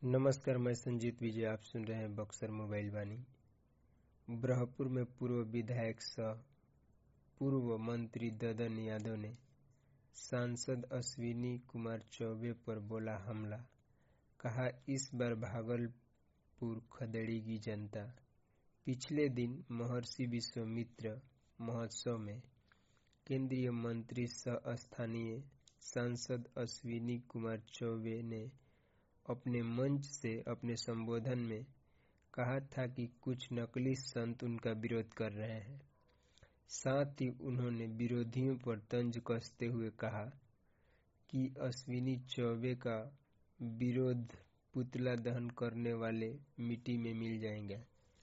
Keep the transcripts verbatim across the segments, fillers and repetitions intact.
नमस्कार, मैं संजीत विजय। आप सुन रहे हैं बक्सर मोबाइल वाणी। ब्रह्मपुर में पूर्व विधायक सह पूर्व मंत्री ददन यादव ने सांसद अश्विनी कुमार चौबे पर बोला हमला। कहा, इस बार भागलपुर खदेड़ेगी जनता। पिछले दिन महर्षि विश्वामित्र महोत्सव में केंद्रीय मंत्री सह स्थानीय सांसद अश्विनी कुमार चौबे ने अपने मंच से अपने संबोधन में कहा था कि कुछ नकली संत उनका विरोध कर रहे हैं। साथ ही उन्होंने विरोधियों पर तंज कसते हुए कहा कि अश्विनी चौबे का विरोध पुतला दहन करने वाले मिट्टी में मिल जाएंगे।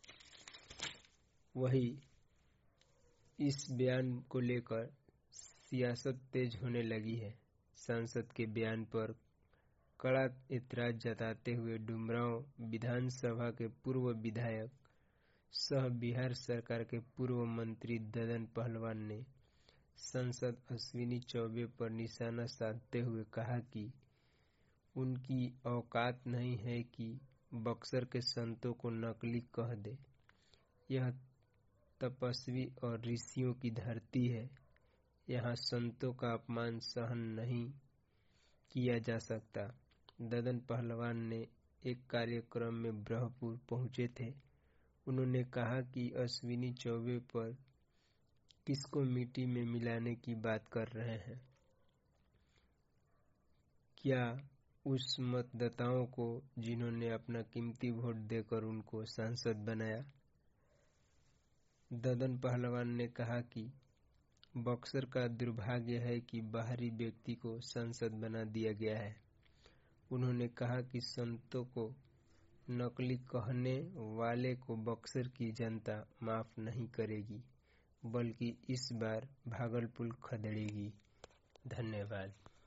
वहीं इस बयान को लेकर सियासत तेज होने लगी है। सांसद के बयान पर कड़ा ऐतराज जताते हुए डुमरांव विधानसभा के पूर्व विधायक सह बिहार सरकार के पूर्व मंत्री ददन पहलवान ने सांसद अश्विनी चौबे पर निशाना साधते हुए कहा कि उनकी औकात नहीं है कि बक्सर के संतों को नकली कह दे। यह तपस्वी और ऋषियों की धरती है। यहाँ संतों का अपमान सहन नहीं किया जा सकता। ददन पहलवान ने एक कार्यक्रम में ब्रह्मपुर पहुंचे थे। उन्होंने कहा कि अश्विनी चौबे पर किसको मिट्टी में मिलाने की बात कर रहे हैं। क्या उस मतदाताओं को जिन्होंने अपना कीमती वोट देकर उनको सांसद बनाया। ददन पहलवान ने कहा कि बक्सर का दुर्भाग्य है कि बाहरी व्यक्ति को सांसद बना दिया गया है। उन्होंने कहा कि संतों को नकली कहने वाले को बक्सर की जनता माफ नहीं करेगी, बल्कि इस बार भागलपुर खदेड़ेगी। धन्यवाद।